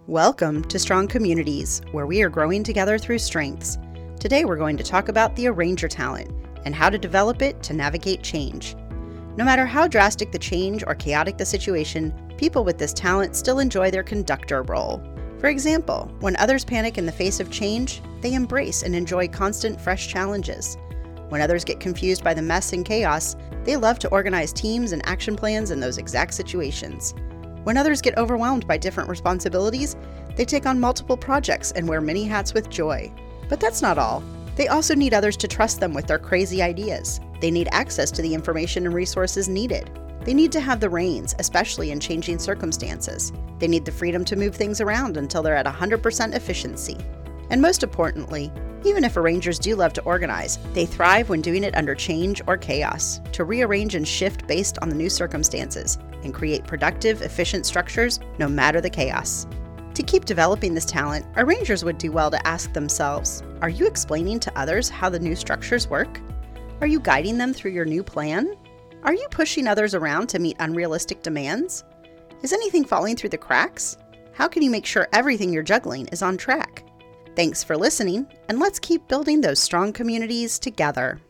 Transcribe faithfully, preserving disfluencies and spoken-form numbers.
Welcome to Strong Communities, where we are growing together through strengths. Today we're going to talk about the arranger talent and how to develop it to navigate change. No matter how drastic the change or chaotic the situation, people with this talent still enjoy their conductor role. For example, when others panic in the face of change, they embrace and enjoy constant fresh challenges. When others get confused by the mess and chaos, they love to organize teams and action plans in those exact situations. When others get overwhelmed by different responsibilities, they take on multiple projects and wear many hats with joy. But that's not all. They also need others to trust them with their crazy ideas. They need access to the information and resources needed. They need to have the reins, especially in changing circumstances. They need the freedom to move things around until they're at one hundred percent efficiency. And most importantly, even if arrangers do love to organize, they thrive when doing it under change or chaos, to rearrange and shift based on the new circumstances, and create productive, efficient structures no matter the chaos. To keep developing this talent, arrangers would do well to ask themselves, are you explaining to others how the new structures work? Are you guiding them through your new plan? Are you pushing others around to meet unrealistic demands? Is anything falling through the cracks? How can you make sure everything you're juggling is on track? Thanks for listening, and let's keep building those strong communities together.